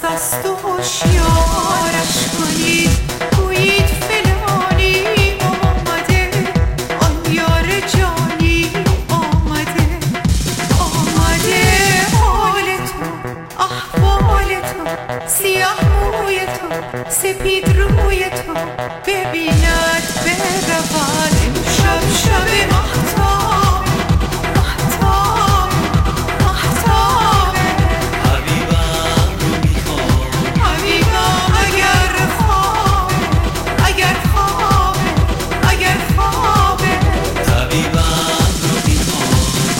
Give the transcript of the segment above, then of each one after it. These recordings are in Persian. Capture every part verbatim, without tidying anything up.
مست است و هوشیارش کنید، گویید فلانی آمده، آن یار جانی آمده. آمده حال تو، احوال تو، سیاه موی تو، سپید روی تو ببیند برود. امشب شب مهتاب مهتاب مهتاب، حبیبم رو میخوام، حبیبم اگر خوابه، اگر خوابه، اگر خوابه، طبیبم رو میخوام.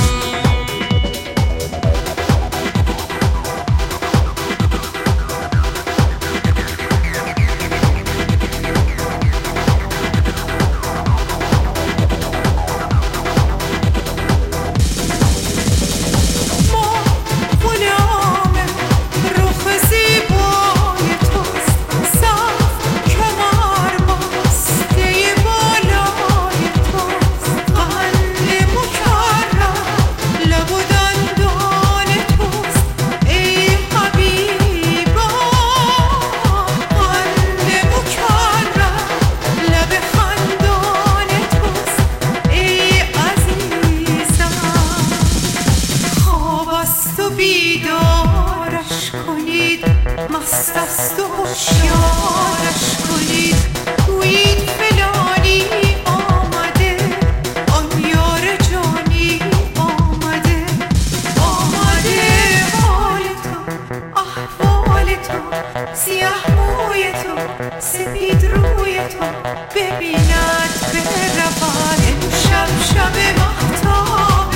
بیدارش کنید، مست است و هوشیارش کنید، گویید فلانی آمده، آن یار جانی آمده. آمده حال تو، احوال تو، سیاه موی تو، سپید روی تو ببیند برود. امشب شب مهتاب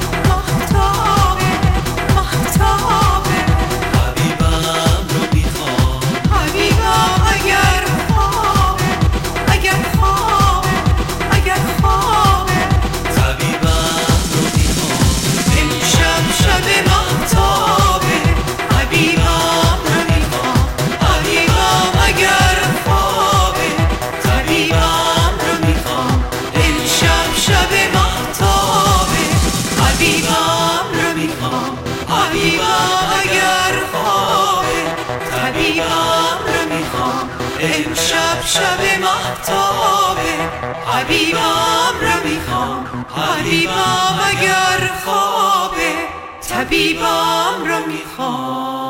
مهتاب مهتاب، حبیبم رو میخوام، حبیبم اگر خوابه، اگر خوابه، اگر خوابه، طبیبم رو میخوام. امشب شب مهتابه، حبیبم رو میخوام، حبیبم اگر خوابه، طبیبم رو میخوام. امشب شب مهتابه، حبیبم رو میخوام، حبیبم اگر خوابه، طبیبم رو میخوام. امشب شب مهتابه، حبیبم رو میخوام، حبیبم اگر خوابه، طبیبم رو میخوام.